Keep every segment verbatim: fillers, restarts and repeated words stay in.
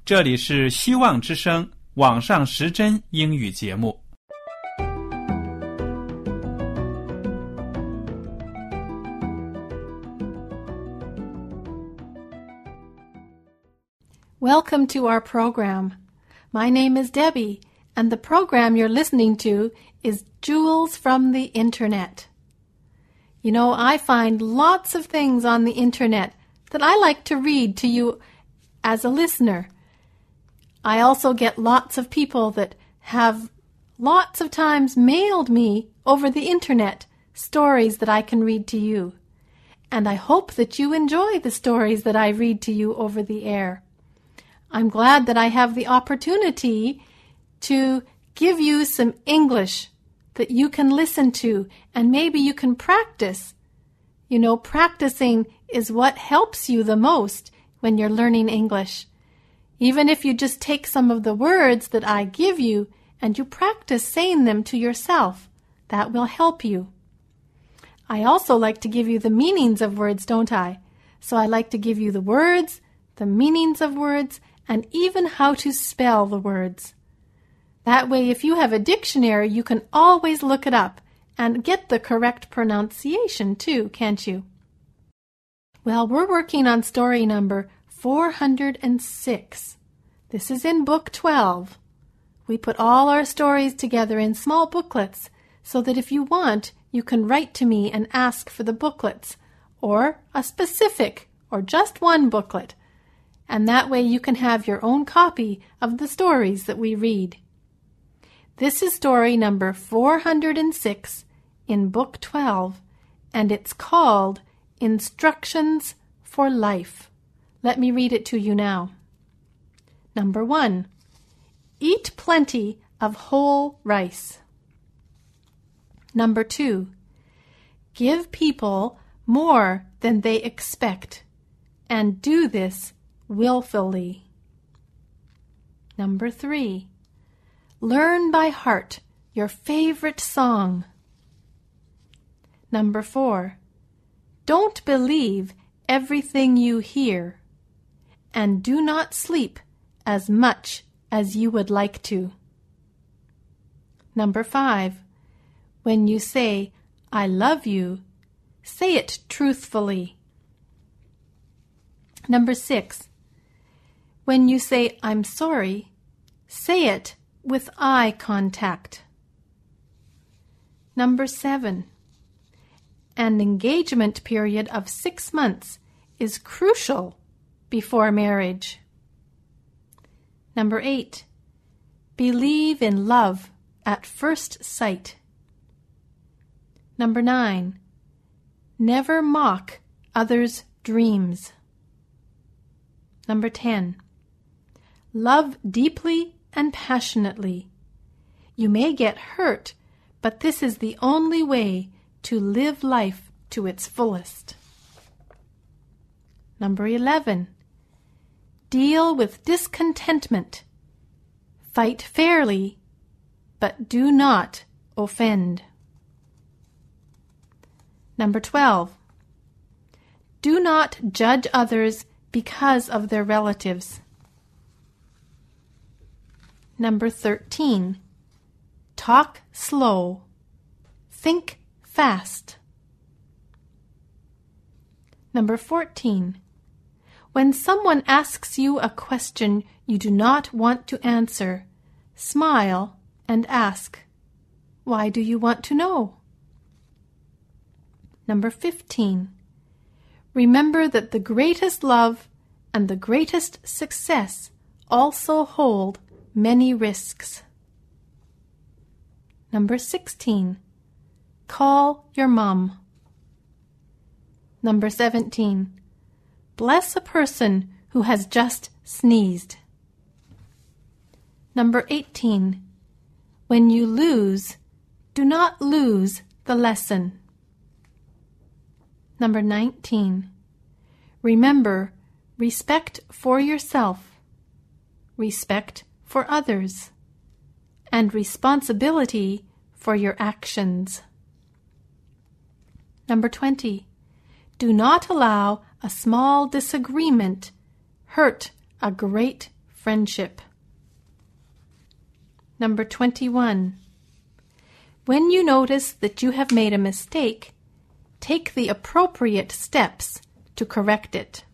这里是希望之声网上时针英语节目。 Welcome to our program. My name is Debbie, and the program you're listening to is Jewels from the Internet. You know, I find lots of things on the Internet that I like to read to you as a listener. I also get lots of people that have lots of times mailed me over the Internet stories that I can read to you. And I hope that you enjoy the stories that I read to you over the air. I'm glad that I have the opportunity to give you some English that you can listen to and maybe you can practice. You know, practicing is what helps you the most when you're learning English. Even if you just take some of the words that I give you and you practice saying them to yourself, that will help you. I also like to give you the meanings of words, don't I? So I like to give you the words, the meanings of words, and even how to spell the words. That way, if you have a dictionary, you can always look it up and get the correct pronunciation too, can't you? Well, we're working on story number four hundred six. This is in book twelve. We put all our stories together in small booklets so that if you want, you can write to me and ask for the booklets, or a specific or just one booklet. And that way you can have your own copy of the stories that we read. This is story number four hundred six in Book twelve, and it's called Instructions for Life. Let me read it to you now. Number one, eat plenty of whole rice. Number two, give people more than they expect, and do this willfully. Number three, learn by heart your favorite song. Number four, don't believe everything you hear, and do not sleep as much as you would like to. Number five, when you say, I love you, say it truthfully. Number six, when you say, I'm sorry, say it with eye contact. Number seven, an engagement period of six months is crucial before marriage. Number eight, believe in love at first sight. Number nine, never mock others' dreams. Number ten, love deeply and passionately. You may get hurt, but this is the only way to live life to its fullest. Number eleven, deal with discontentment. Fight fairly, but do not offend. Number twelve, do not judge others because of their relatives. Number thirteen, talk slow, think fast. Number fourteen, when someone asks you a question you do not want to answer, smile and ask, why do you want to know? Number fifteen, remember that the greatest love and the greatest success also hold many risks. Number sixteen, call your mom. Number seventeen, bless a person who has just sneezed. Number eighteen, when you lose, do not lose the lesson. Number nineteen, remember respect for yourself, respect for others, and responsibility for your actions. Number twenty, do not allow a small disagreement hurt a great friendship. Number twenty-one. When you notice that you have made a mistake, take the appropriate steps to correct it.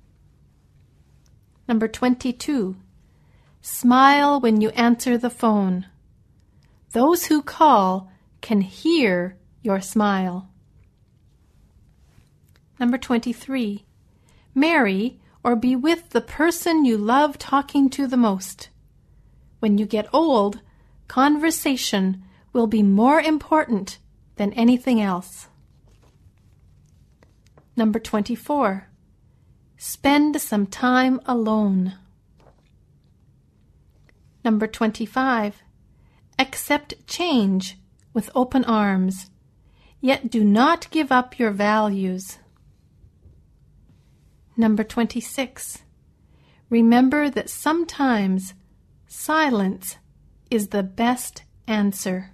Number twenty-two. Smile when you answer the phone. Those who call can hear your smile. Number twenty-three. Marry or be with the person you love talking to the most. When you get old, conversation will be more important than anything else. Number twenty-four. Spend some time alone. Number twenty-five. Accept change with open arms, yet do not give up your values. Number twenty-six. Remember that sometimes silence is the best answer.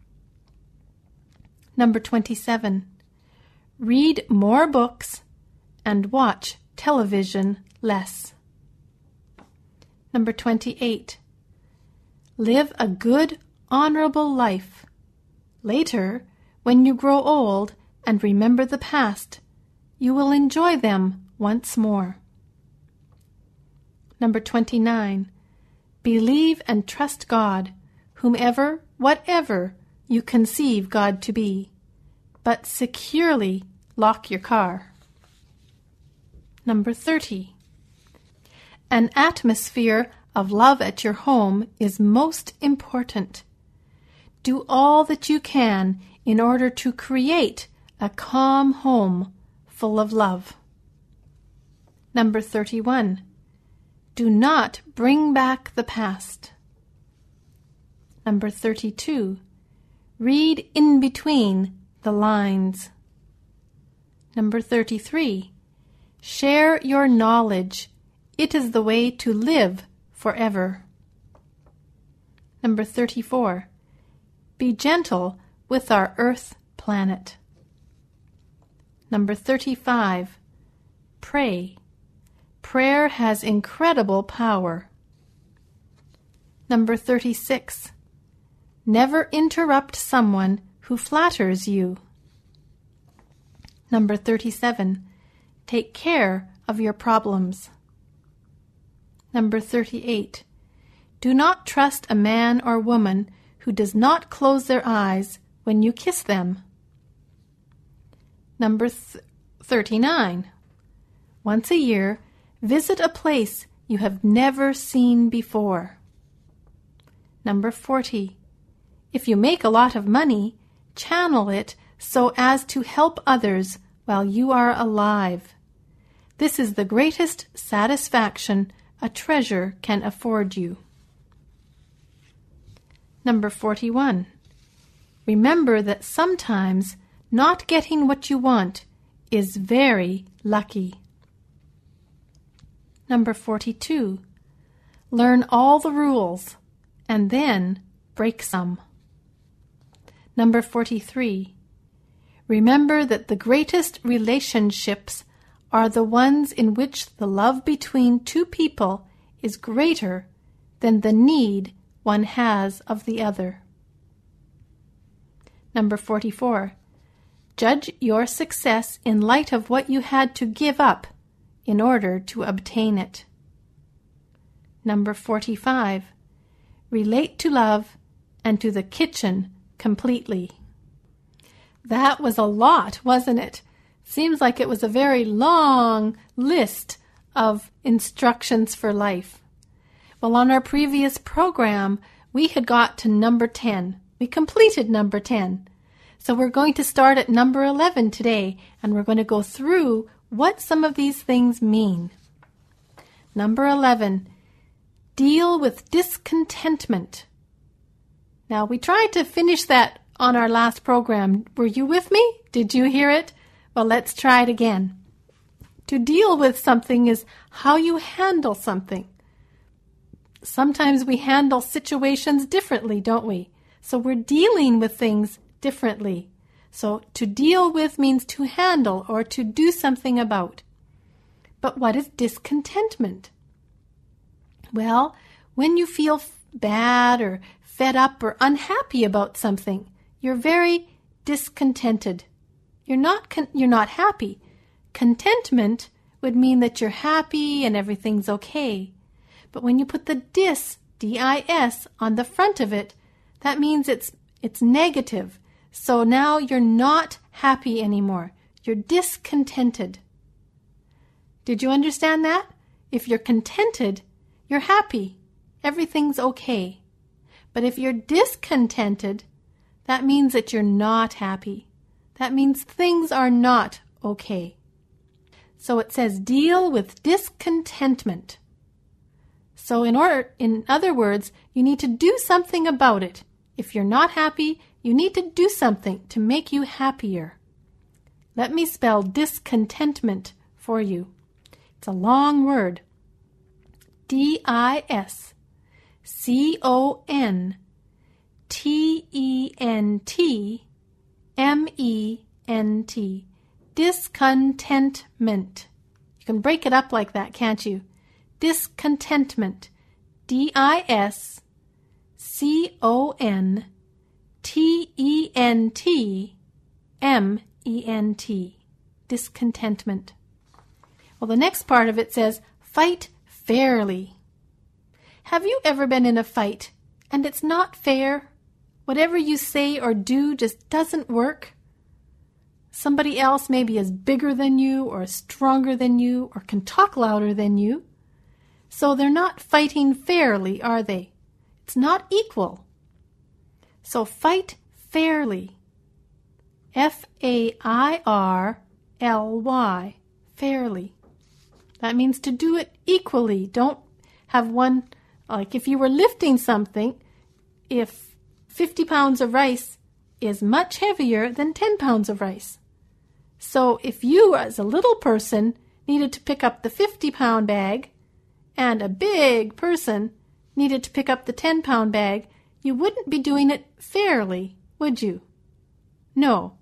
Number twenty-seven. Read more books and watch television less. Number twenty-eight. Live a good, honorable life. Later, when you grow old and remember the past, you will enjoy them once more. Number twenty-nine. Believe and trust God, whomever, whatever you conceive God to be, but securely lock your car. Number thirty. An atmosphere of love at your home is most important. Do all that you can in order to create a calm home full of love. Number thirty-one. Do not bring back the past. Number thirty-two. Read in between the lines. Number thirty-three. Share your knowledge. It is the way to live forever. Number thirty-four. Be gentle with our earth planet. Number thirty-five. Pray. Prayer has incredible power. Number thirty-six. Never interrupt someone who flatters you. Number thirty-seven. Take care of your problems. Number thirty-eight. Do not trust a man or woman who does not close their eyes when you kiss them. Number th- thirty-nine. Once a year, visit a place you have never seen before. Number forty. If you make a lot of money, channel it so as to help others while you are alive. This is the greatest satisfaction a treasure can afford you. Number forty-one. Remember that sometimes not getting what you want is very lucky. Number forty-two. Learn all the rules and then break some. Number forty-three. Remember that the greatest relationships are the ones in which the love between two people is greater than the need one has of the other. Number forty-four. Judge your success in light of what you had to give up in order to obtain it. Number forty-five. Relate to love and to the kitchen completely. That was a lot, wasn't it? Seems like it was a very long list of instructions for life. Well, on our previous program, we had got to number ten. We completed number ten. So we're going to start at number eleven today, and we're going to go through what some of these things mean. Number eleven, deal with discontentment. Now, we tried to finish that on our last program. Were you with me? Did you hear it? Well, let's try it again. To deal with something is how you handle something. Sometimes we handle situations differently, don't we? So we're dealing with things differently. So to deal with means to handle or to do something about. But what is discontentment? Well, when you feel bad or fed up or unhappy about something, you're very discontented. You're not con- you're not happy. Contentment would mean that you're happy and everything's okay. But when you put the dis, D I S, on the front of it, that means it's it's negative. So now you're not happy anymore. You're discontented. Did you understand that? If you're contented, you're happy. Everything's okay. But if you're discontented, that means that you're not happy. That means things are not okay. So it says deal with discontentment. So in order, in other words, you need to do something about it. If you're not happy, you need to do something to make you happier. Let me spell discontentment for you. It's a long word. D I S C O N T E N T M E N T. Discontentment. You can break it up like that, can't you? Discontentment. D I S C O N T E N T M E N T. Discontentment. Well, the next part of it says, fight fairly. Have you ever been in a fight and it's not fair? Whatever you say or do just doesn't work? Somebody else maybe is bigger than you or stronger than you or can talk louder than you. So they're not fighting fairly, are they? It's not equal. So fight fairly. F A I R L Y. Fairly. That means to do it equally. Don't have one, like if you were lifting something, if fifty pounds of rice is much heavier than ten pounds of rice. So if you, as a little person, needed to pick up the fifty-pound bag and a big person needed to pick up the ten-pound bag, you wouldn't be doing it fairly, would you? No.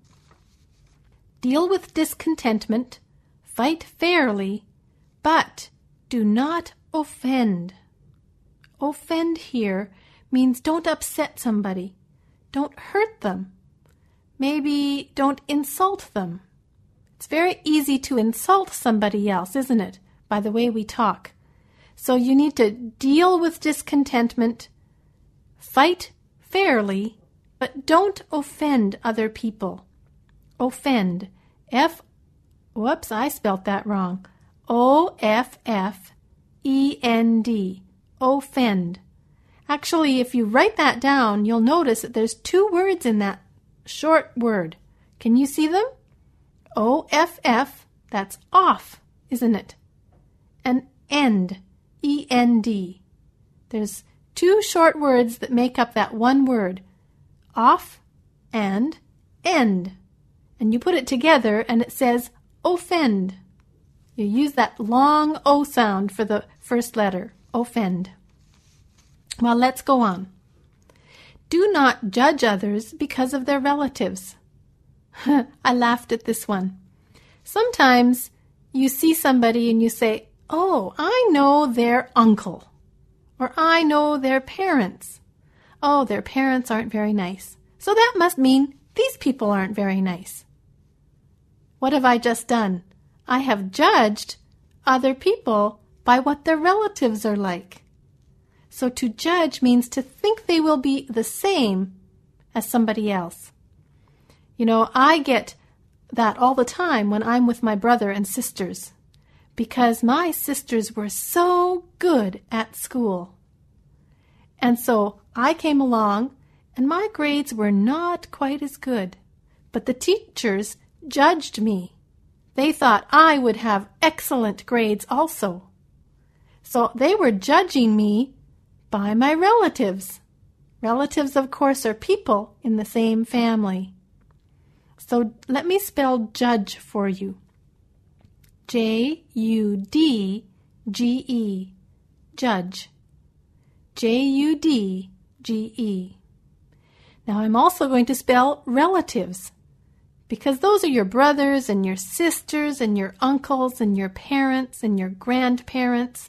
Deal with discontentment, fight fairly, but do not offend. Offend here means don't upset somebody. Don't hurt them. Maybe don't insult them. It's very easy to insult somebody else, isn't it? By the way we talk. So you need to deal with discontentment, fight fairly, but don't offend other people. Offend. F, whoops, I spelt that wrong. O F F E N D. Offend. Actually, if you write that down, you'll notice that there's two words in that short word. Can you see them? O F F, that's off, isn't it? And end, E N D. There's two short words that make up that one word, off and end. And you put it together and it says offend. You use that long O sound for the first letter, offend. Well, let's go on. Do not judge others because of their relatives. I laughed at this one. Sometimes you see somebody and you say, oh, I know their uncle, or I know their parents. Oh, their parents aren't very nice. So that must mean these people aren't very nice. What have I just done? I have judged other people by what their relatives are like. So to judge means to think they will be the same as somebody else. You know, I get that all the time when I'm with my brother and sisters, because my sisters were so good at school. And so I came along, and my grades were not quite as good. But the teachers judged me. They thought I would have excellent grades also. So they were judging me by my relatives. Relatives, of course, are people in the same family. So let me spell judge for you. J U D G E. Judge. J U D G E. Now I'm also going to spell relatives, because those are your brothers and your sisters and your uncles and your parents and your grandparents.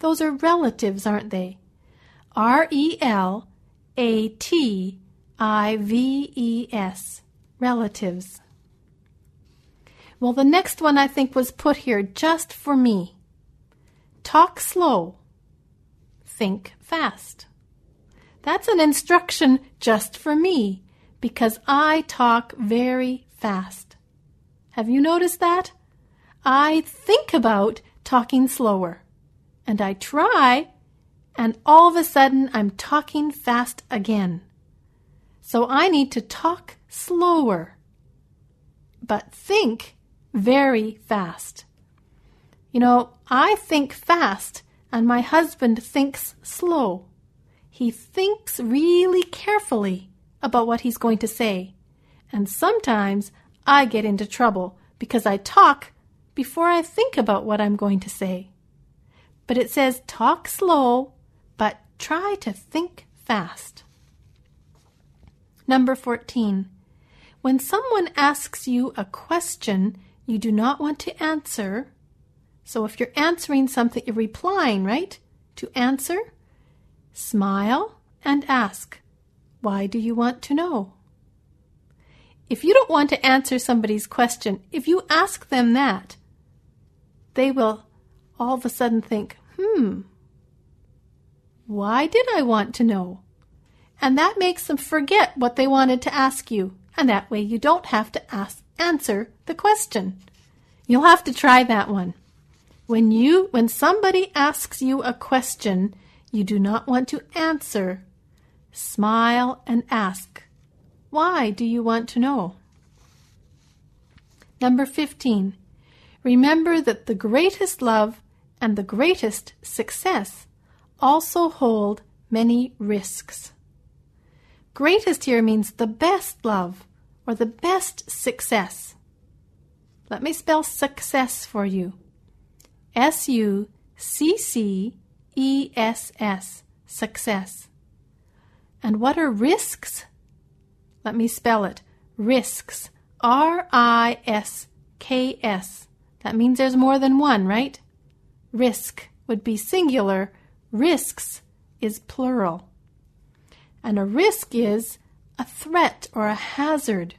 Those are relatives, aren't they? R E L A T I V E S. Relatives. Well, the next one I think was put here just for me. Talk slow. Think fast. That's an instruction just for me because I talk very fast. Have you noticed that? I think about talking slower, and I try, and all of a sudden I'm talking fast again. So I need to talk slower, but think very fast. You know, I think fast, and my husband thinks slow. He thinks really carefully about what he's going to say, and sometimes I get into trouble because I talk before I think about what I'm going to say. But it says talk slow, but try to think fast. Number fourteen. When someone asks you a question you do not want to answer, so if you're answering something, you're replying, right? To answer, smile and ask, why do you want to know? If you don't want to answer somebody's question, if you ask them that, they will all of a sudden think, hmm, why did I want to know? And that makes them forget what they wanted to ask you. And that way you don't have to ask, answer the question. You'll have to try that one. When you, when somebody asks you a question you do not want to answer, smile and ask, why do you want to know? Number fifteen. Remember that the greatest love and the greatest success also hold many risks. Greatest here means the best love or the best success. Let me spell success for you. S U C C E S S, success. And what are risks? Let me spell it. Risks, R I S K S. That means there's more than one, right? Risk would be singular. Risks is plural. And a risk is a threat or a hazard.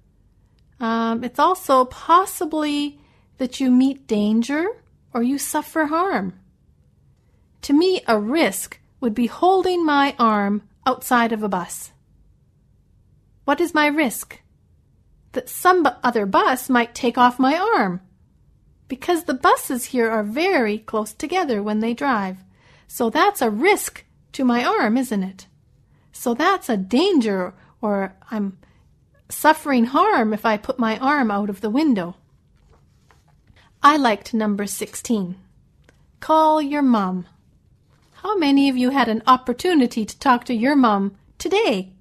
Um, it's also possibly that you meet danger or you suffer harm. To me, a risk would be holding my arm outside of a bus. What is my risk? That some other bus might take off my arm. Because the buses here are very close together when they drive. So that's a risk to my arm, isn't it? So that's a danger, or I'm suffering harm if I put my arm out of the window. I liked number sixteen. Call your mom. How many of you had an opportunity to talk to your mom today?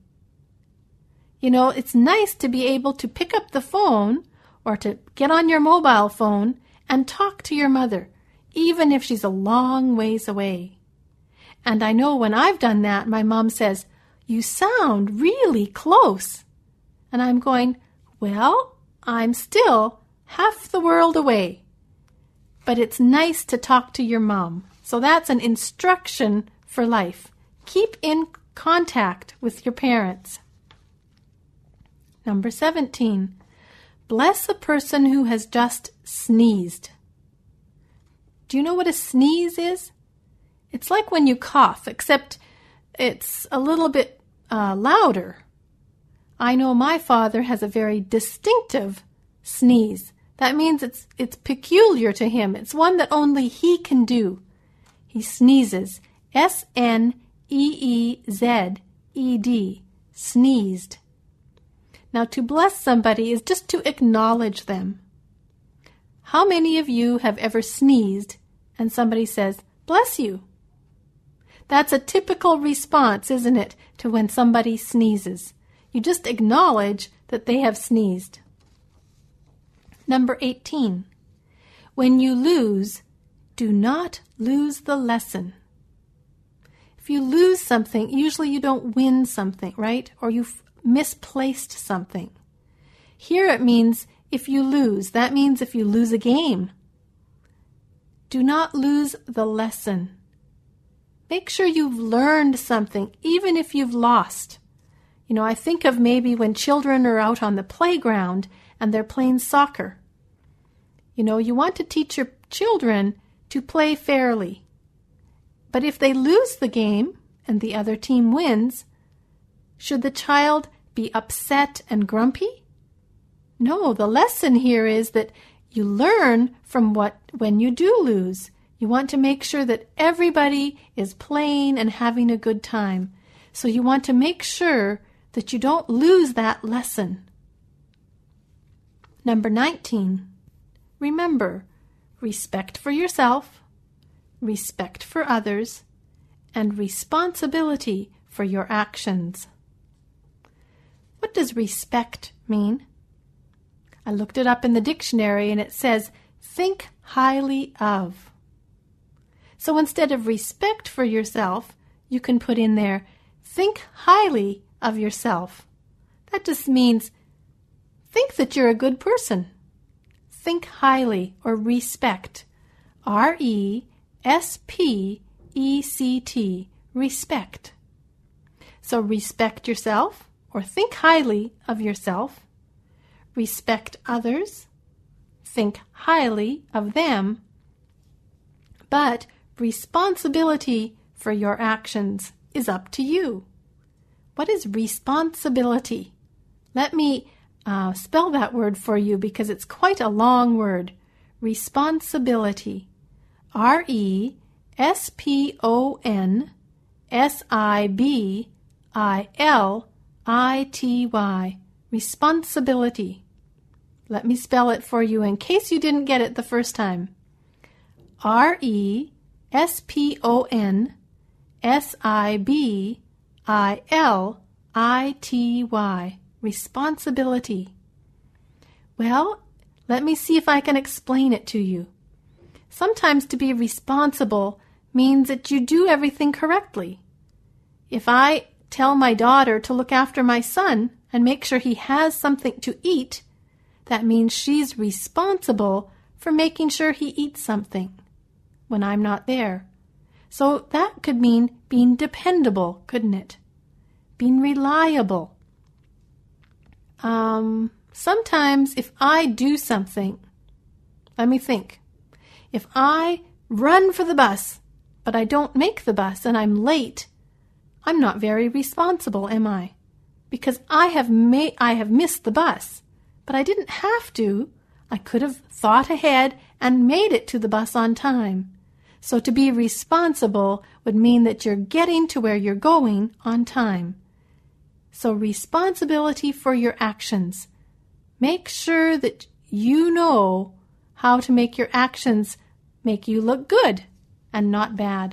You know, it's nice to be able to pick up the phone or to get on your mobile phone and talk to your mother, even if she's a long ways away. And I know when I've done that, my mom says, "You sound really close." And I'm going, well, I'm still half the world away. But it's nice to talk to your mom. So that's an instruction for life. Keep in contact with your parents. Number seventeen. Bless a person who has just sneezed. Do you know what a sneeze is? It's like when you cough, except it's a little bit uh, louder. I know my father has a very distinctive sneeze. That means it's it's peculiar to him. It's one that only he can do. He sneezes. S N E E Z E D. Sneezed. Now, to bless somebody is just to acknowledge them. How many of you have ever sneezed and somebody says, "Bless you"? That's a typical response, isn't it, to when somebody sneezes. You just acknowledge that they have sneezed. Number eighteen. When you lose, do not lose the lesson. If you lose something, usually you don't win something, right? Or you've misplaced something. Here it means if you lose. That means if you lose a game. Do not lose the lesson. Make sure you've learned something, even if you've lost. You know, I think of maybe when children are out on the playground and they're playing soccer. You know, you want to teach your children to play fairly. But if they lose the game and the other team wins, should the child be upset and grumpy? No, the lesson here is that you learn from what when you do lose. You want to make sure that everybody is playing and having a good time. So you want to make sure that you don't lose that lesson. Number nineteen. Remember, respect for yourself, respect for others, and responsibility for your actions. What does respect mean? I looked it up in the dictionary and it says, think highly of. So instead of respect for yourself, you can put in there, think highly of yourself. That just means think that you're a good person. Think highly or respect. R E S P E C T. Respect. So respect yourself or think highly of yourself. Respect others. Think highly of them. But responsibility for your actions is up to you. What is responsibility? Let me uh, spell that word for you because it's quite a long word. Responsibility. R E S P O N S I B I L I T Y. Responsibility. Let me spell it for you in case you didn't get it the first time. R E S P O N S I B I L I T Y. Responsibility. Well, let me see if I can explain it to you. Sometimes to be responsible means that you do everything correctly. If I tell my daughter to look after my son and make sure he has something to eat, that means she's responsible for making sure he eats something when I'm not there. So that could mean being dependable, couldn't it? Being reliable. Um, sometimes if I do something, let me think. If I run for the bus, but I don't make the bus and I'm late, I'm not very responsible, am I? Because I have made, I have missed the bus, but I didn't have to. I could have thought ahead and made it to the bus on time. So to be responsible would mean that you're getting to where you're going on time. So responsibility for your actions. Make sure that you know how to make your actions make you look good and not bad.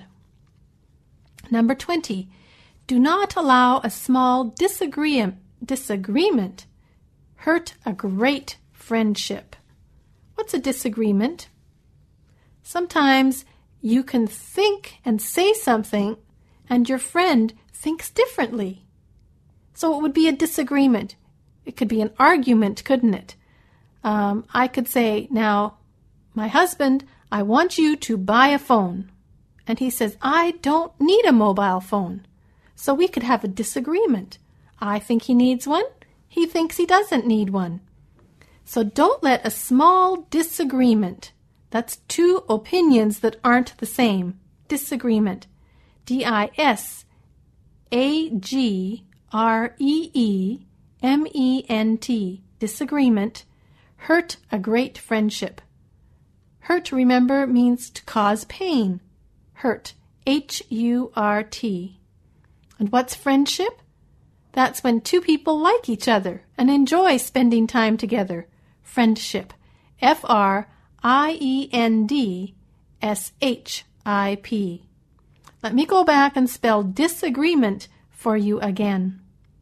Number twenty, do not allow a small disagreement, disagreement hurt a great friendship. What's a disagreement? Sometimes you can think and say something and your friend thinks differently. So it would be a disagreement. It could be an argument, couldn't it? Um, I could say, now, my husband, I want you to buy a phone. And he says, I don't need a mobile phone. So we could have a disagreement. I think he needs one. He thinks he doesn't need one. So don't let a small disagreement, that's two opinions that aren't the same, disagreement, D I S A G R E E M E N T, disagreement, hurt a great friendship. Hurt, remember, means to cause pain. Hurt, H U R T. And what's friendship? That's when two people like each other and enjoy spending time together. Friendship, F R I E N D S H I P. Let me go back and spell disagreement for you again.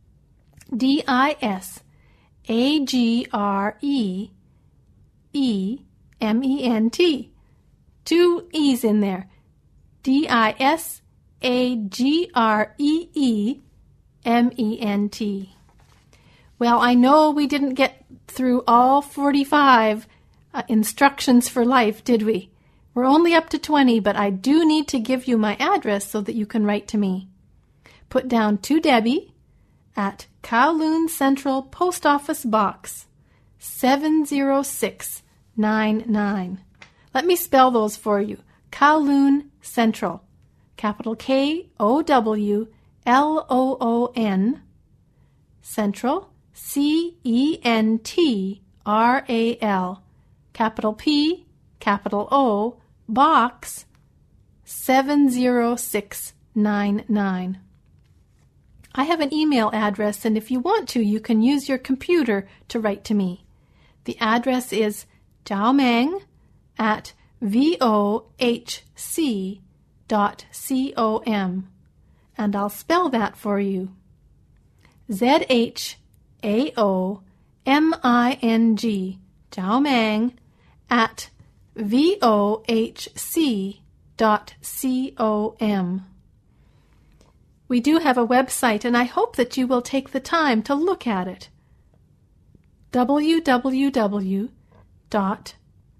D I S A G R E E M E N T. Two E's in there. D I S A G R E E M E N T. Well, I know we didn't get through all forty-five uh, instructions for life, did we? We're only up to twenty, but I do need to give you my address so that you can write to me. Put down to Debbie at Kowloon Central Post Office Box seven zero six nine nine. Let me spell those for you. Kowloon Central, capital K O W L O O N, Central, C E N T R A L, capital P, capital O, Box seven zero six nine nine. I have an email address, and if you want to, you can use your computer to write to me. The address is jiaomeng at vohc dot com, and I'll spell that for you. Z H A O M I N G, Jiaomeng, at vohc dot com. We do have a website, and I hope that you will take the time to look at it. w w w dot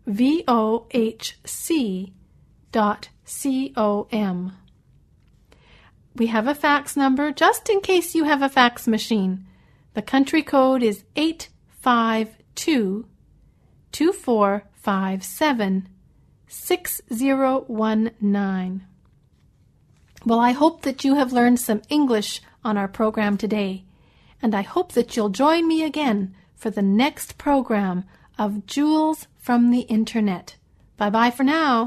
vohc dot com. We have a fax number just in case you have a fax machine. The country code is eight five two, two four five seven, six zero one nine. Well, I hope that you have learned some English on our program today, and I hope that you'll join me again for the next program of Jewels from the Internet. Bye-bye for now.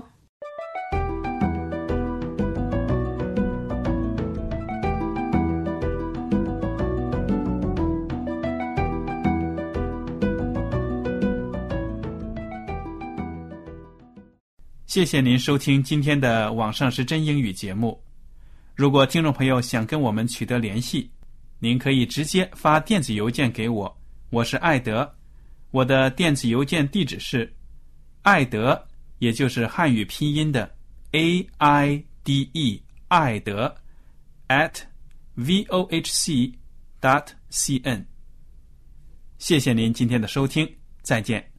谢谢您收听今天的网上时真英语节目。如果听众朋友想跟我们取得联系，您可以直接发电子邮件给我，我是艾德，我的电子邮件地址是艾德，也就是汉语拼音的 A I D E 艾德 at vohc dot cn。谢谢您今天的收听，再见。